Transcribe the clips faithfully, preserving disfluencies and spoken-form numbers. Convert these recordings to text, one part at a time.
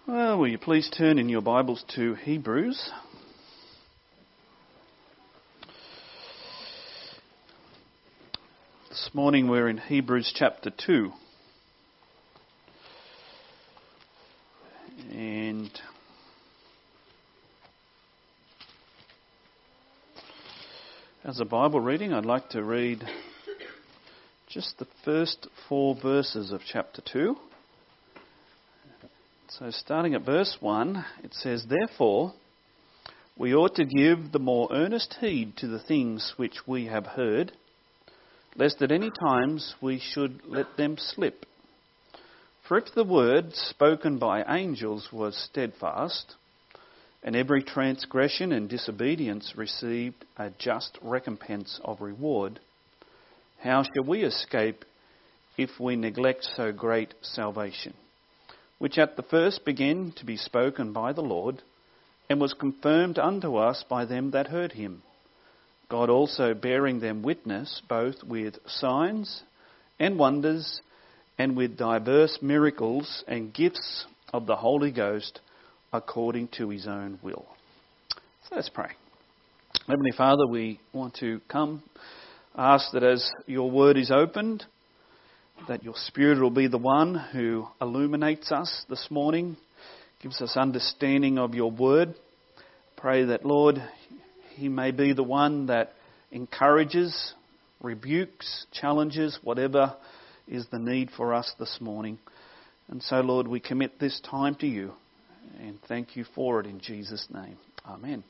Well, will you please turn in your Bibles to Hebrews. This morning we're in Hebrews chapter two. And as a Bible reading, I'd like to read just the first four verses of chapter two. So starting at verse one, it says, "Therefore, we ought to give the more earnest heed to the things which we have heard, lest at any times we should let them slip. For if the word spoken by angels was steadfast, and every transgression and disobedience received a just recompense of reward, how shall we escape if we neglect so great salvation, which at the first began to be spoken by the Lord, and was confirmed unto us by them that heard him, God also bearing them witness, both with signs and wonders, and with diverse miracles and gifts of the Holy Ghost, according to his own will." So let's pray. Heavenly Father, we want to come, ask that as your word is opened, that your Spirit will be the one who illuminates us this morning, gives us understanding of your word. Pray that, Lord, he may be the one that encourages, rebukes, challenges, whatever is the need for us this morning. And so, Lord, we commit this time to you and thank you for it in Jesus' name. Amen.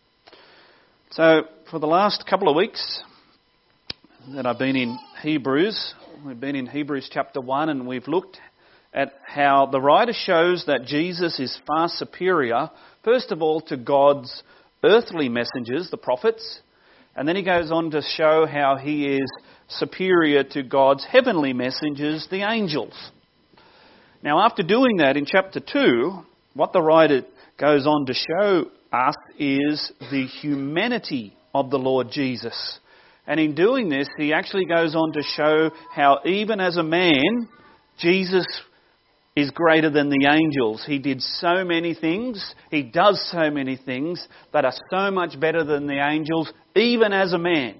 So, for the last couple of weeks that I've been in Hebrews, we've been in Hebrews chapter one, and we've looked at how the writer shows that Jesus is far superior, first of all, to God's earthly messengers, the prophets, and then he goes on to show how he is superior to God's heavenly messengers, the angels. Now, after doing that in chapter two, what the writer goes on to show us is the humanity of the Lord Jesus. And in doing this, he actually goes on to show how even as a man, Jesus is greater than the angels. He did so many things, he does so many things that are so much better than the angels, even as a man.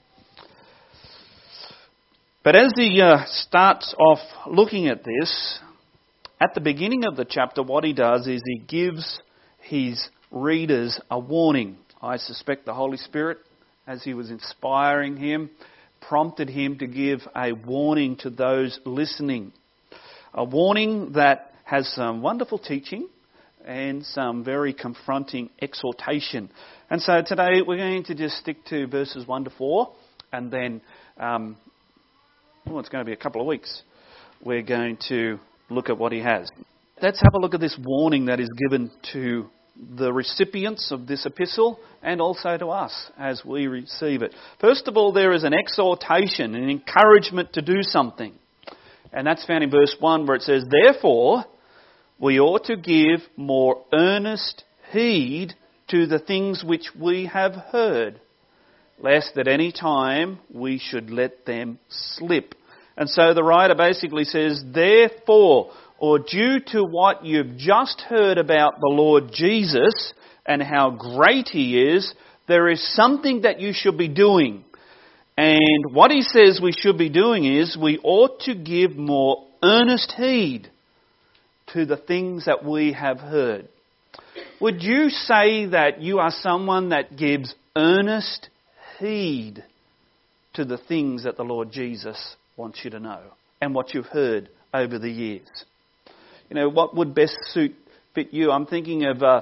But as he uh, starts off looking at this, at the beginning of the chapter, what he does is he gives his readers a warning. I suspect the Holy Spirit, as he was inspiring him, prompted him to give a warning to those listening. A warning that has some wonderful teaching and some very confronting exhortation. And so today we're going to just stick to verses one to four, and then, um, well, it's going to be a couple of weeks, we're going to look at what he has. Let's have a look at this warning that is given to the recipients of this epistle and also to us as we receive it. First of all, there is an exhortation, an encouragement to do something. And that's found in verse one, where it says, "Therefore, we ought to give more earnest heed to the things which we have heard, lest at any time we should let them slip." And so the writer basically says, therefore, or due to what you've just heard about the Lord Jesus and how great he is, there is something that you should be doing. And what he says we should be doing is we ought to give more earnest heed to the things that we have heard. Would you say that you are someone that gives earnest heed to the things that the Lord Jesus wants you to know and what you've heard over the years? You know, what would best suit fit you? I'm thinking of uh,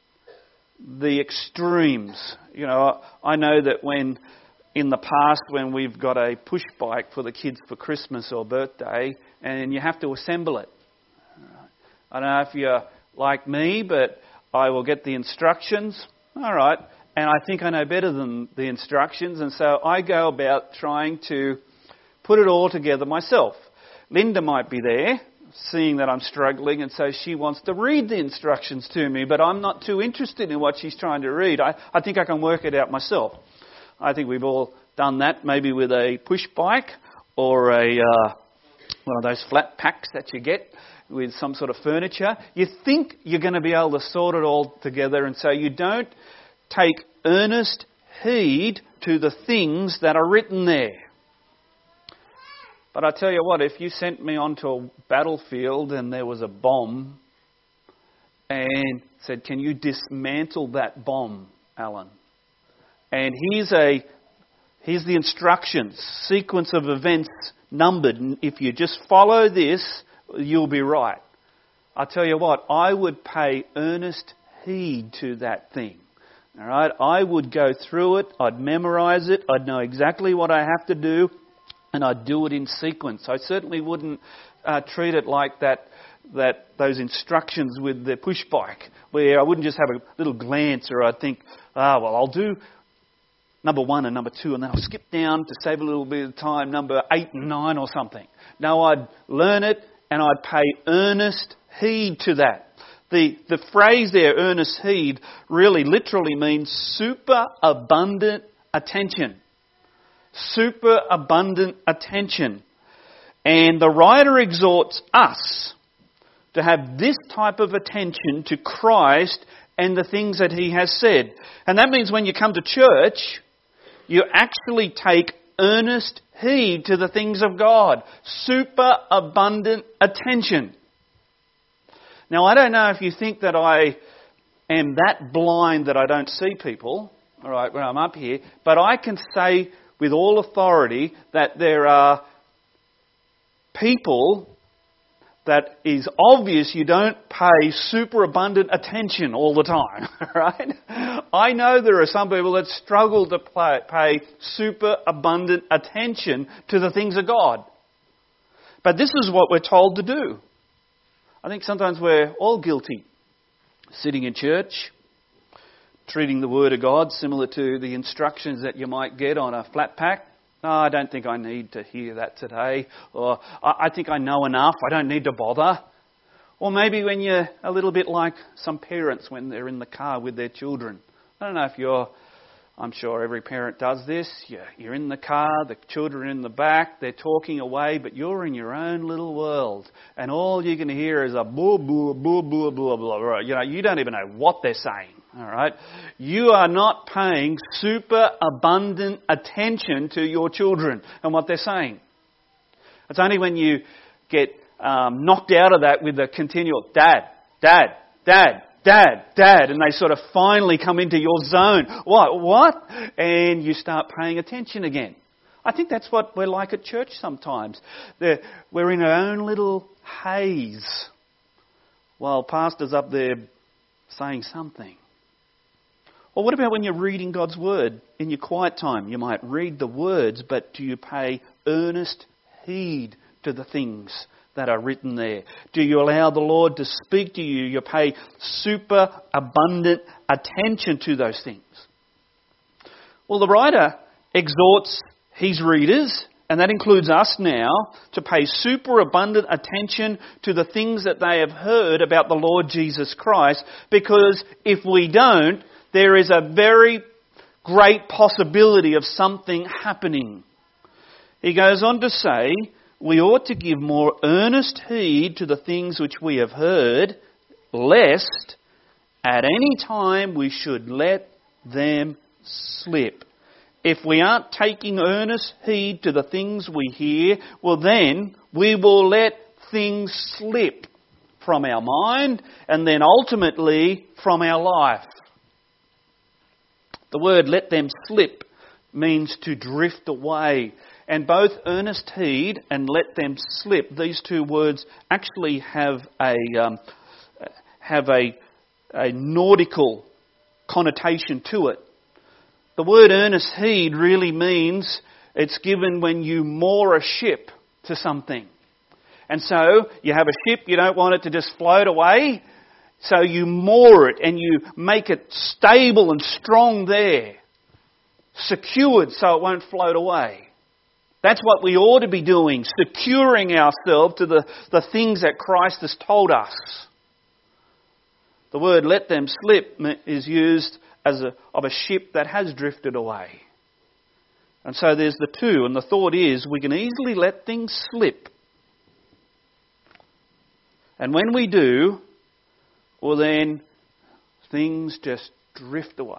the extremes. You know, I know that when, in the past, when we've got a push bike for the kids for Christmas or birthday, and you have to assemble it. I don't know if you're like me, but I will get the instructions. All right. And I think I know better than the instructions, and so I go about trying to put it all together myself. Linda might be there, seeing that I'm struggling, and so she wants to read the instructions to me, but I'm not too interested in what she's trying to read. I, I think I can work it out myself. I think we've all done that, maybe with a push bike or a uh, one of those flat packs that you get, with some sort of furniture. You think you're going to be able to sort it all together, and so you don't take earnest heed to the things that are written there. But I tell you what, if you sent me onto a battlefield and there was a bomb and said, can you dismantle that bomb, Alan? And here's a here's the instructions, sequence of events numbered. And if you just follow this, you'll be right. I tell you what, I would pay earnest heed to that thing. All right, I would go through it. I'd memorize it. I'd know exactly what I have to do, and I'd do it in sequence. I certainly wouldn't uh, treat it like that. That those instructions with the push bike, where I wouldn't just have a little glance, or I'd think, ah, well, I'll do number one and number two, and then I'll skip down to save a little bit of time, number eight and nine or something. No, I'd learn it, and I'd pay earnest heed to that. The the phrase there, earnest heed, really literally means super abundant attention. Super abundant attention. And the writer exhorts us to have this type of attention to Christ and the things that He has said. And that means when you come to church, you actually take earnest heed to the things of God. Super abundant attention. Now, I don't know if you think that I am that blind that I don't see people, all right, when I'm up here, but I can say with all authority that there are people that is obvious you don't pay super abundant attention all the time, right? I know there are some people that struggle to play, pay super abundant attention to the things of God. But this is what we're told to do. I think sometimes we're all guilty. Sitting in church, treating the Word of God similar to the instructions that you might get on a flat pack. No, I don't think I need to hear that today. Or I think I know enough, I don't need to bother. Or maybe when you're a little bit like some parents when they're in the car with their children. I don't know if you're, I'm sure every parent does this. You're in the car, the children are in the back, they're talking away, but you're in your own little world. And all you can hear is a blah, blah, blah, blah, blah, blah. You know, you don't even know what they're saying. All right, you are not paying super abundant attention to your children and what they're saying. It's only when you get um, knocked out of that with the continual dad, dad, dad, dad, dad, and they sort of finally come into your zone. What, what? And you start paying attention again. I think that's what we're like at church sometimes. They're, we're in our own little haze while pastor's up there saying something. Or what about when you're reading God's Word in your quiet time? You might read the words, but do you pay earnest heed to the things that are written there? Do you allow the Lord to speak to you? You pay super abundant attention to those things. Well, the writer exhorts his readers, and that includes us now, to pay super abundant attention to the things that they have heard about the Lord Jesus Christ, because if we don't, there is a very great possibility of something happening. He goes on to say, we ought to give more earnest heed to the things which we have heard, lest at any time we should let them slip. If we aren't taking earnest heed to the things we hear, well then we will let things slip from our mind and then ultimately from our life. The word let them slip means to drift away. And both earnest heed and let them slip, these two words actually have a um, have a, a nautical connotation to it. The word earnest heed really means it's given when you moor a ship to something. And so you have a ship, you don't want it to just float away. So you moor it and you make it stable and strong there, secured so it won't float away. That's what we ought to be doing, securing ourselves to the, the things that Christ has told us. The word let them slip is used as a, of a ship that has drifted away. And so there's the two, and the thought is we can easily let things slip. And when we do, well then things just drift away.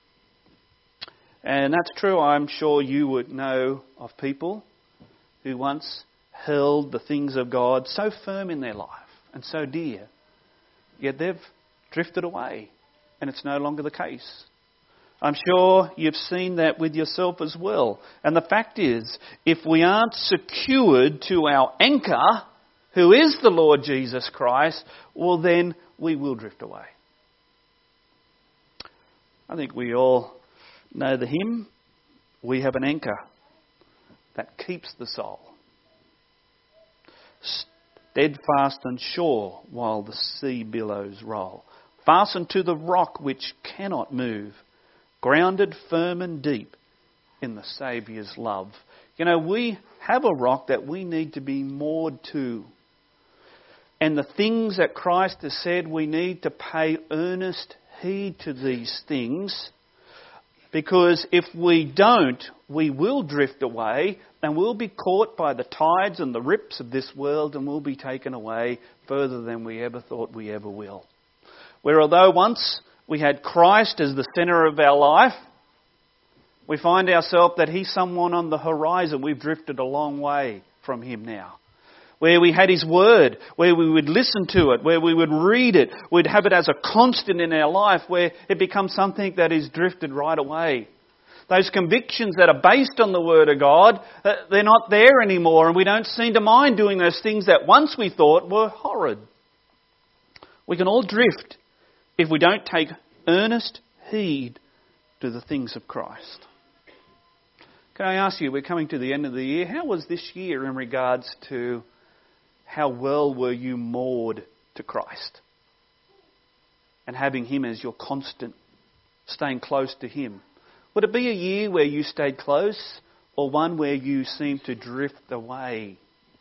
And that's true. I'm sure you would know of people who once held the things of God so firm in their life and so dear, yet they've drifted away and it's no longer the case. I'm sure you've seen that with yourself as well. And the fact is, if we aren't secured to our anchor, who is the Lord Jesus Christ, well then we will drift away. I think we all know the hymn, we have an anchor that keeps the soul steadfast and sure while the sea billows roll, fastened to the rock which cannot move, grounded firm and deep in the Saviour's love. You know, we have a rock that we need to be moored to. And the things that Christ has said, we need to pay earnest heed to these things, because if we don't, we will drift away and we'll be caught by the tides and the rips of this world, and we'll be taken away further than we ever thought we ever will. Where although once we had Christ as the centre of our life, we find ourselves that He's someone on the horizon. We've drifted a long way from Him now. Where we had His Word, where we would listen to it, where we would read it, we'd have it as a constant in our life, where it becomes something that is drifted right away. Those convictions that are based on the Word of God, they're not there anymore, and we don't seem to mind doing those things that once we thought were horrid. We can all drift if we don't take earnest heed to the things of Christ. Can I ask you, we're coming to the end of the year, how was this year in regards to how well were you moored to Christ? And having Him as your constant, staying close to Him. Would it be a year where you stayed close, or one where you seemed to drift away?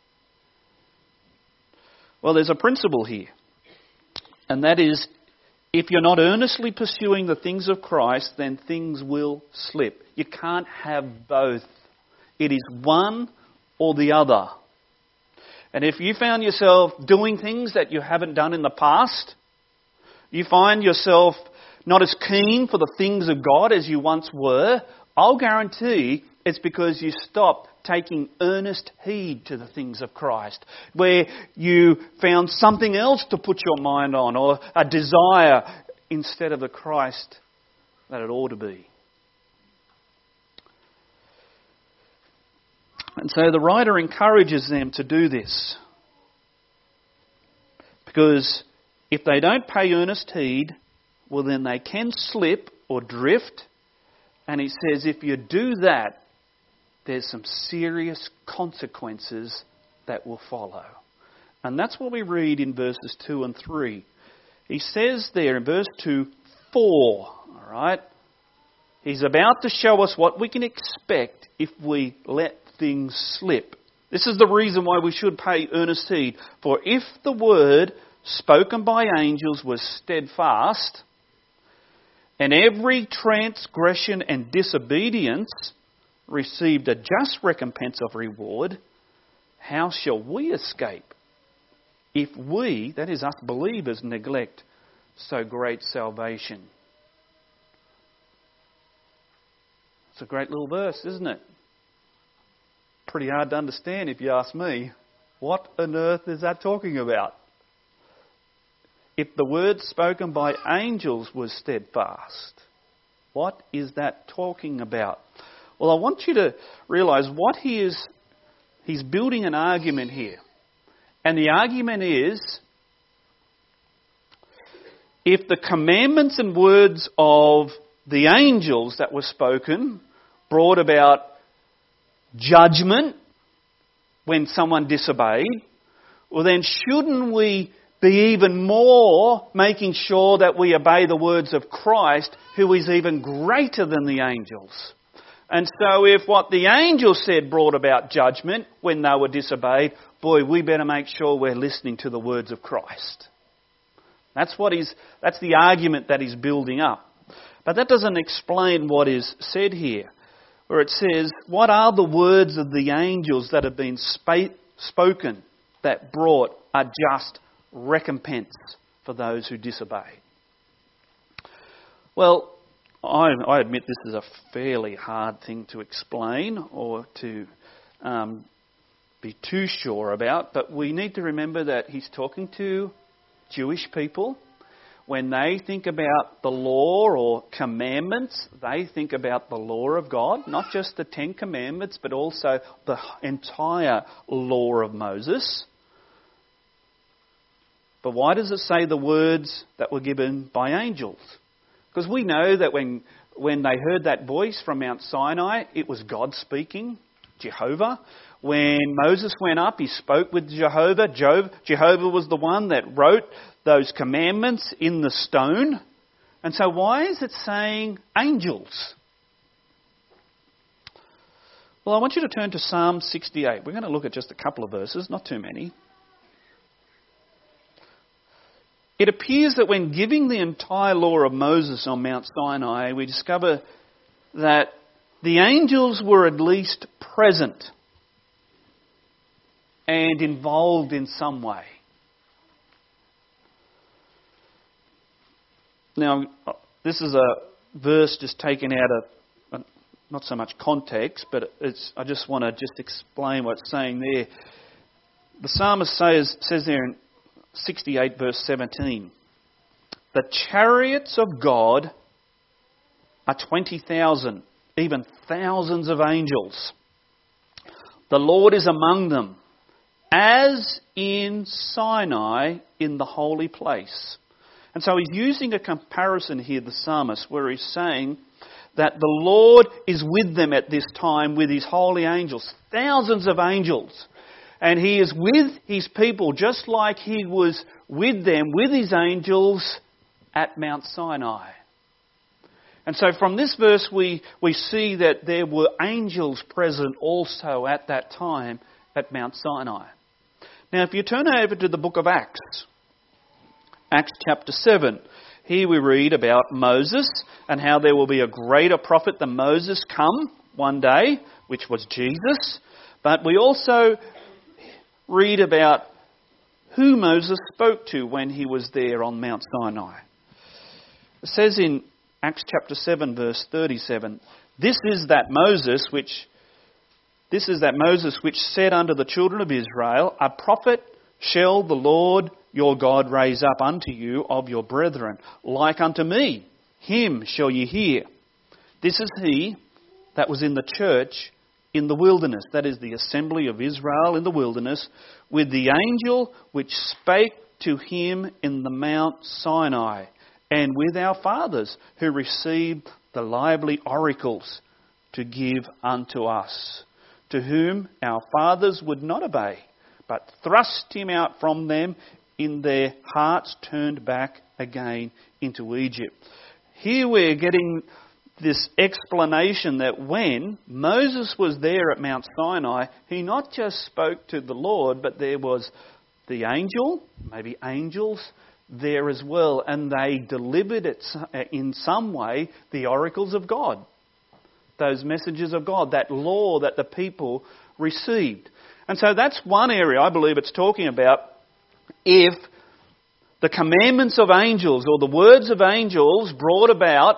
Well, there's a principle here. And that is, if you're not earnestly pursuing the things of Christ, then things will slip. You can't have both. It is one or the other. And if you found yourself doing things that you haven't done in the past, you find yourself not as keen for the things of God as you once were, I'll guarantee it's because you stopped taking earnest heed to the things of Christ, where you found something else to put your mind on, or a desire instead of the Christ that it ought to be. And so the writer encourages them to do this, because if they don't pay earnest heed, well then they can slip or drift. And he says if you do that, there's some serious consequences that will follow. And that's what we read in verses two and three. He says there in verse two, for, all right, he's about to show us what we can expect if we let things slip. This is the reason why we should pay earnest heed. For if the word spoken by angels was steadfast, and every transgression and disobedience received a just recompense of reward, how shall we escape if we, that is us believers, neglect so great salvation? It's a great little verse, isn't it? Pretty hard to understand if you ask me. What on earth is that talking about? If the word spoken by angels was steadfast, what is that talking about? Well, I want you to realise what he is, he's building an argument here. And the argument is, if the commandments and words of the angels that were spoken brought about judgment when someone disobeyed, well then shouldn't we be even more making sure that we obey the words of Christ, who is even greater than the angels? And so if what the angels said brought about judgment when they were disobeyed, boy, we better make sure we're listening to the words of Christ. That's what he's, that's the argument that he's building up. But that doesn't explain what is said here, where it says, what are the words of the angels that have been spa- spoken that brought a just recompense for those who disobey. Well, I, I admit this is a fairly hard thing to explain or to um, be too sure about, but we need to remember that he's talking to Jewish people. When they think about the law or commandments, they think about the law of God, not just the Ten Commandments, but also the entire law of Moses. But why does it say the words that were given by angels? Because we know that when, when they heard that voice from Mount Sinai, it was God speaking, Jehovah. When Moses went up, he spoke with Jehovah. Jehovah was the one that wrote those commandments in the stone. And so why is it saying angels? Well, I want you to turn to Psalm sixty-eight. We're going to look at just a couple of verses, not too many. It appears that when giving the entire law of Moses on Mount Sinai, we discover that the angels were at least present and involved in some way. Now, this is a verse just taken out of not so much context, but it's, I just want to just explain what it's saying there. The psalmist says, says there in sixty-eight verse seventeen, the chariots of God are twenty thousand, even thousands of angels. The Lord is among them, as in Sinai in the holy place. And so he's using a comparison here, the psalmist, where he's saying that the Lord is with them at this time with his holy angels, thousands of angels. And he is with his people just like he was with them, with his angels at Mount Sinai. And so from this verse we, we see that there were angels present also at that time at Mount Sinai. Now if you turn over to the book of Acts, Acts chapter seven, here we read about Moses and how there will be a greater prophet than Moses come one day, which was Jesus. But we also read about who Moses spoke to when he was there on Mount Sinai. It says in Acts chapter seven verse thirty-seven, This is that Moses which this is that Moses which said unto the children of Israel, A prophet shall the Lord your God raise up unto you of your brethren, like unto me. Him shall ye hear. This is he that was in the church in the wilderness, that is the assembly of Israel in the wilderness, with the angel which spake to him in the Mount Sinai, and with our fathers who received the lively oracles to give unto us, to whom our fathers would not obey, but thrust him out from them in their hearts turned back again into Egypt. Here we're getting this explanation that when Moses was there at Mount Sinai, he not just spoke to the Lord, but there was the angel, maybe angels, there as well, and they delivered it in some way the oracles of God, those messages of God, that law that the people received. And so that's one area I believe it's talking about. If the commandments of angels or the words of angels brought about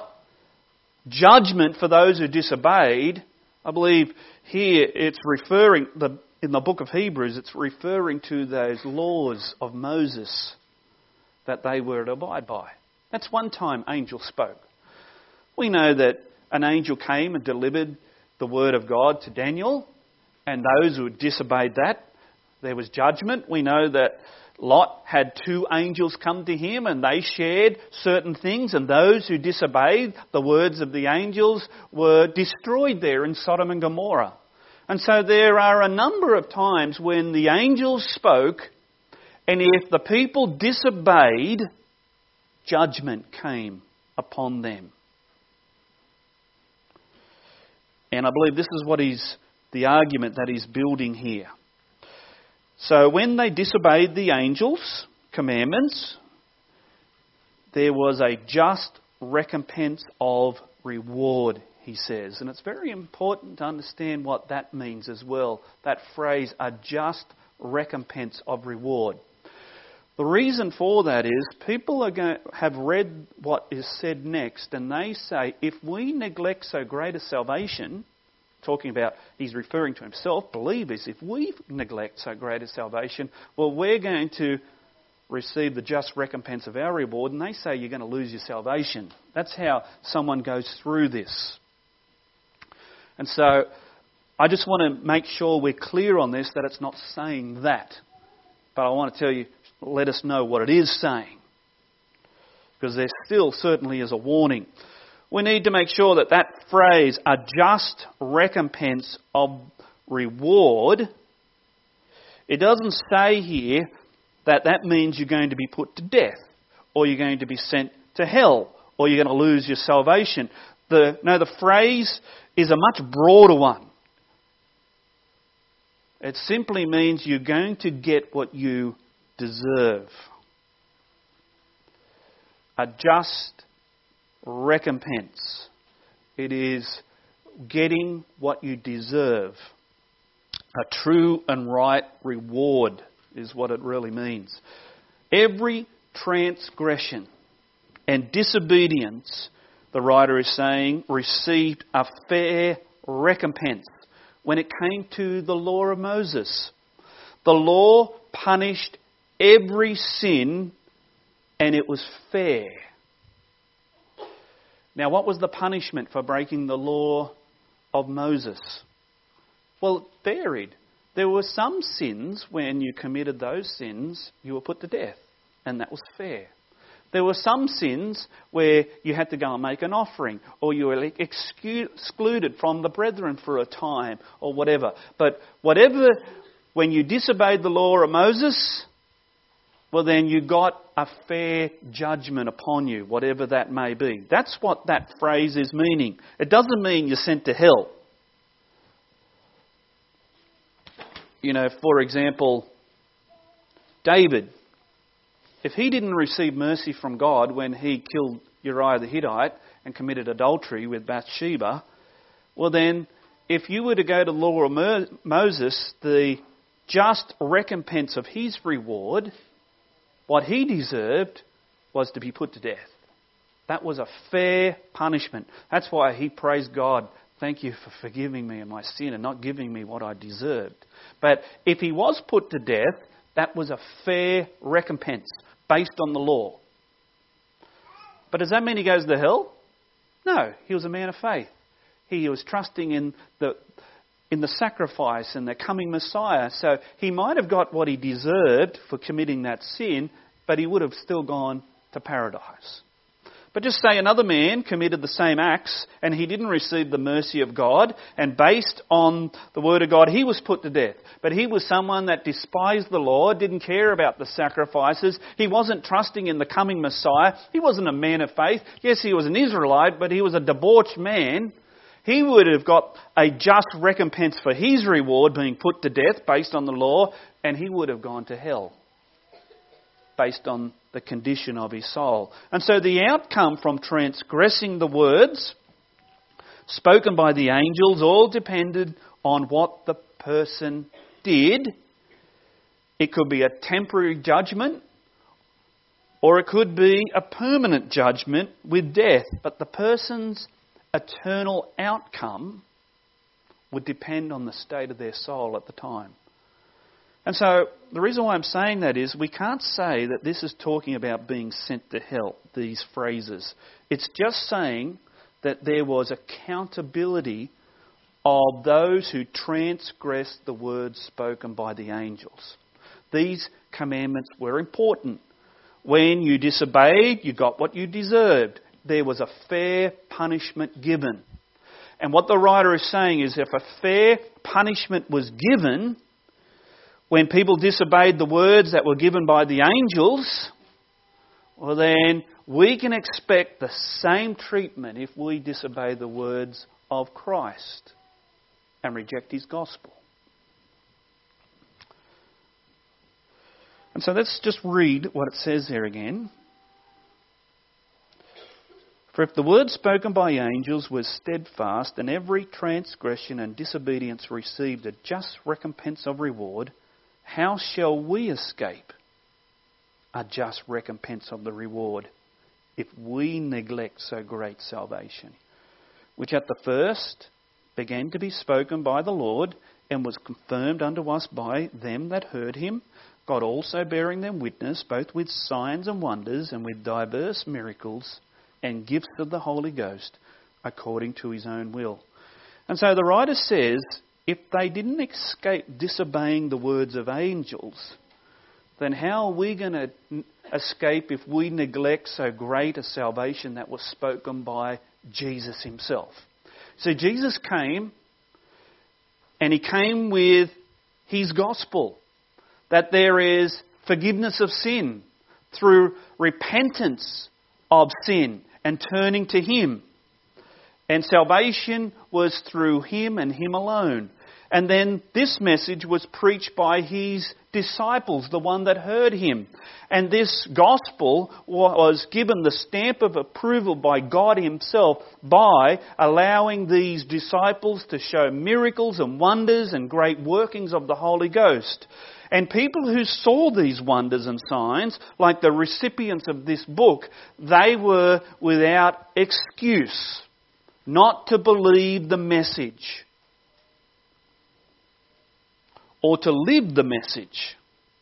judgment for those who disobeyed, I believe here it's referring, the, in the book of Hebrews, it's referring to those laws of Moses that they were to abide by. That's one time angels spoke. We know that an angel came and delivered the word of God to Daniel, and those who disobeyed that, there was judgment. We know that Lot had two angels come to him and they shared certain things, and those who disobeyed the words of the angels were destroyed there in Sodom and Gomorrah. And so there are a number of times when the angels spoke, and if the people disobeyed, judgment came upon them. And I believe this is what he's, the argument that he's building here. So when they disobeyed the angels' commandments, there was a just recompense of reward, he says. And it's very important to understand what that means as well. That phrase, a just recompense of reward. The reason for that is people are going have read what is said next, and they say, if we neglect so great a salvation, talking about, he's referring to himself, believers, if we neglect so great a salvation, well, we're going to receive the just recompense of our reward, and they say you're going to lose your salvation. That's how someone goes through this. And so I just want to make sure we're clear on this, that it's not saying that. But I want to tell you, let us know what it is saying. Because there still certainly is a warning. We need to make sure that that phrase, a just recompense of reward, it doesn't say here that that means you're going to be put to death, or you're going to be sent to hell, or you're going to lose your salvation. The, no, the phrase is a much broader one. It simply means you're going to get what you deserve. A just recompense. It is getting what you deserve. A true and right reward is what it really means. Every transgression and disobedience, the writer is saying, received a fair recompense when it came to the law of Moses. The law punished every sin, and it was fair. Now, what was the punishment for breaking the law of Moses? Well, it varied. There were some sins, when you committed those sins, you were put to death, and that was fair. There were some sins where you had to go and make an offering, or you were excluded from the brethren for a time, or whatever. But whatever, when you disobeyed the law of Moses, well then you got a fair judgment upon you, whatever that may be. That's what that phrase is meaning. It doesn't mean you're sent to hell. You know, for example, David, if he didn't receive mercy from God when he killed Uriah the Hittite and committed adultery with Bathsheba, well then, if you were to go to the law of Moses, the just recompense of his reward, what he deserved, was to be put to death. That was a fair punishment. That's why he praised God. Thank you for forgiving me of my sin and not giving me what I deserved. But if he was put to death, that was a fair recompense based on the law. But does that mean he goes to hell? No, he was a man of faith. He was trusting in the in the sacrifice and the coming Messiah. So he might have got what he deserved for committing that sin, but he would have still gone to paradise. But just say another man committed the same acts and he didn't receive the mercy of God, and based on the word of God he was put to death. But he was someone that despised the law, didn't care about the sacrifices. He wasn't trusting in the coming Messiah. He wasn't a man of faith. Yes, he was an Israelite, but he was a debauched man. He would have got a just recompense for his reward, being put to death based on the law, and he would have gone to hell based on the condition of his soul. And so the outcome from transgressing the words spoken by the angels all depended on what the person did. It could be a temporary judgment, or it could be a permanent judgment with death. But the person's eternal outcome would depend on the state of their soul at the time. And so the reason why I'm saying that is we can't say that this is talking about being sent to hell, these phrases. It's just saying that there was accountability of those who transgressed the words spoken by the angels. These commandments were important. When you disobeyed, you got what you deserved. There was a fair punishment given. And what the writer is saying is if a fair punishment was given when people disobeyed the words that were given by the angels, well then we can expect the same treatment if we disobey the words of Christ and reject his gospel. And so let's just read what it says there again. For if the word spoken by angels was steadfast, and every transgression and disobedience received a just recompense of reward, how shall we escape a just recompense of the reward if we neglect so great salvation, which at the first began to be spoken by the Lord and was confirmed unto us by them that heard him, God also bearing them witness, both with signs and wonders and with diverse miracles and gifts of the Holy Ghost, according to his own will. And so the writer says, if they didn't escape disobeying the words of angels, then how are we going to escape if we neglect so great a salvation that was spoken by Jesus himself? So Jesus came, and he came with his gospel, that there is forgiveness of sin through repentance of sin and turning to him. And salvation was through him and him alone. And then this message was preached by his disciples, the one that heard him. And this gospel was given the stamp of approval by God himself by allowing these disciples to show miracles and wonders and great workings of the Holy Ghost. And people who saw these wonders and signs, like the recipients of this book, they were without excuse not to believe the message or to live the message.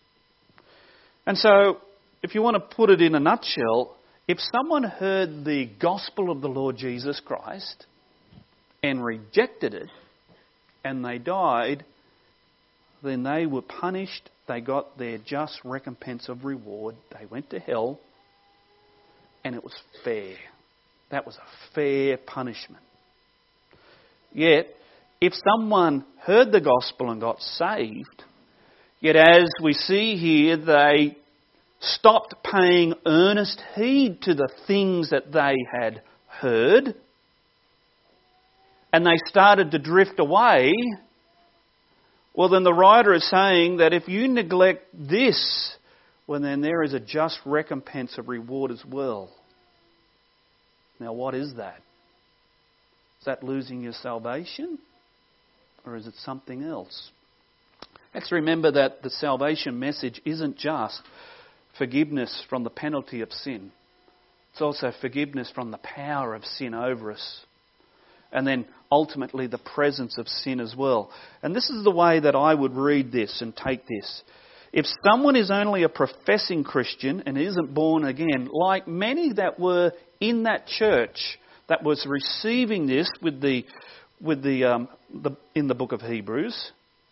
And so, if you want to put it in a nutshell, if someone heard the gospel of the Lord Jesus Christ and rejected it and they died, then they were punished. They got their just recompense of reward. They went to hell, and it was fair. That was a fair punishment. Yet, if someone heard the gospel and got saved, yet as we see here, they stopped paying earnest heed to the things that they had heard, and they started to drift away, well, then the writer is saying that if you neglect this, well, then there is a just recompense of reward as well. Now, what is that? Is that losing your salvation? Or is it something else? Let's remember that the salvation message isn't just forgiveness from the penalty of sin. It's also forgiveness from the power of sin over us. And then ultimately the presence of sin as well. And this is the way that I would read this and take this. If someone is only a professing Christian and isn't born again, like many that were in that church that was receiving this with the with the, um, the in the book of Hebrews,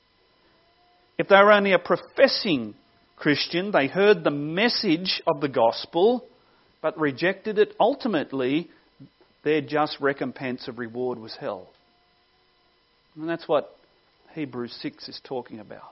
if they were only a professing Christian, they heard the message of the gospel but rejected it, ultimately their just recompense of reward was hell. And that's what Hebrews six is talking about.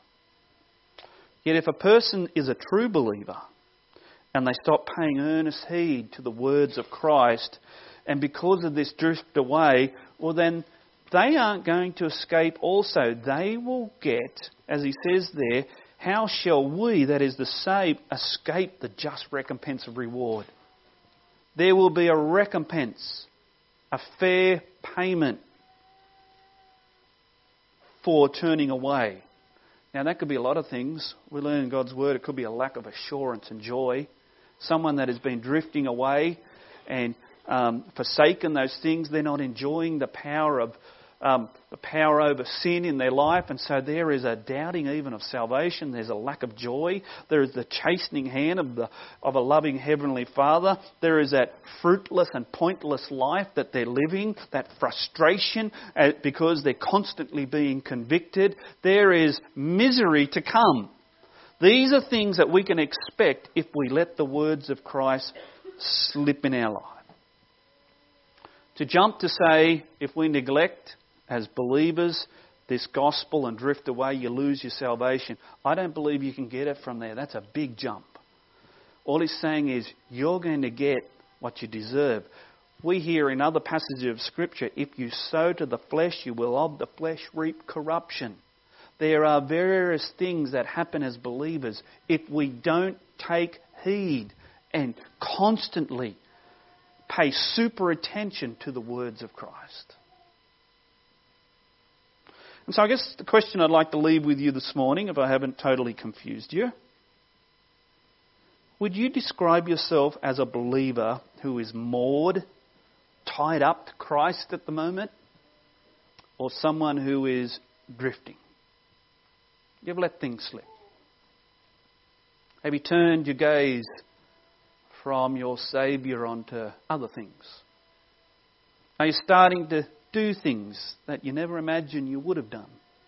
Yet if a person is a true believer and they stop paying earnest heed to the words of Christ, and because of this drift away, well then they aren't going to escape also. They will get, as he says there, how shall we, that is the saved, escape the just recompense of reward? There will be a recompense, a fair payment for turning away. Now that could be a lot of things. We learn in God's Word it could be a lack of assurance and joy. Someone that has been drifting away and um, forsaken those things, they're not enjoying the power of um, the power over sin in their life, and so there is a doubting even of salvation. There's a lack of joy. There is the chastening hand of the of a loving Heavenly Father. There is that fruitless and pointless life that they're living, that frustration uh, because they're constantly being convicted. There is misery to come. These are things that we can expect if we let the words of Christ slip in our life. To jump to say, if we neglect as believers this gospel and drift away, you lose your salvation, I don't believe you can get it from there. That's a big jump. All he's saying is, you're going to get what you deserve. We hear in other passages of Scripture, if you sow to the flesh, you will of the flesh reap corruption. There are various things that happen as believers if we don't take heed and constantly pay super attention to the words of Christ. And so I guess the question I'd like to leave with you this morning, if I haven't totally confused you, Would you describe yourself as a believer who is moored, tied up to Christ at the moment, or someone who is drifting? You ever let things slip? Have you turned your gaze from your Saviour onto other things? Are you starting to do things that you never imagined you would have done?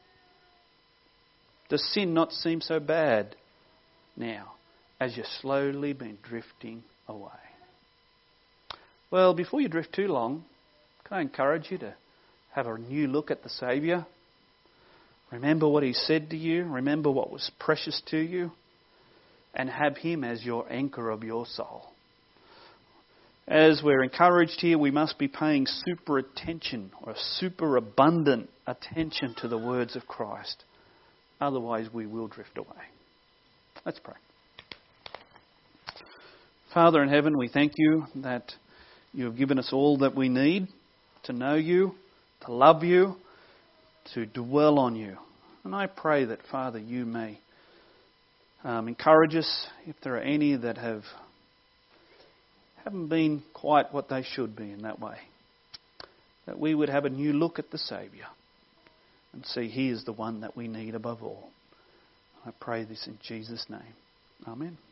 Does sin not seem so bad now as you've slowly been drifting away? Well, before you drift too long, can I encourage you to have a new look at the Saviour? Remember what He said to you. Remember what was precious to you. And have Him as your anchor of your soul. As we're encouraged here, we must be paying super attention or super abundant attention to the words of Christ. Otherwise, we will drift away. Let's pray. Father in heaven, we thank You that You have given us all that we need to know You, to love You, to dwell on You. And I pray that, Father, You may um, encourage us if there are any that have haven't been quite what they should be in that way. That we would have a new look at the Saviour and see He is the one that we need above all. I pray this in Jesus' name. Amen.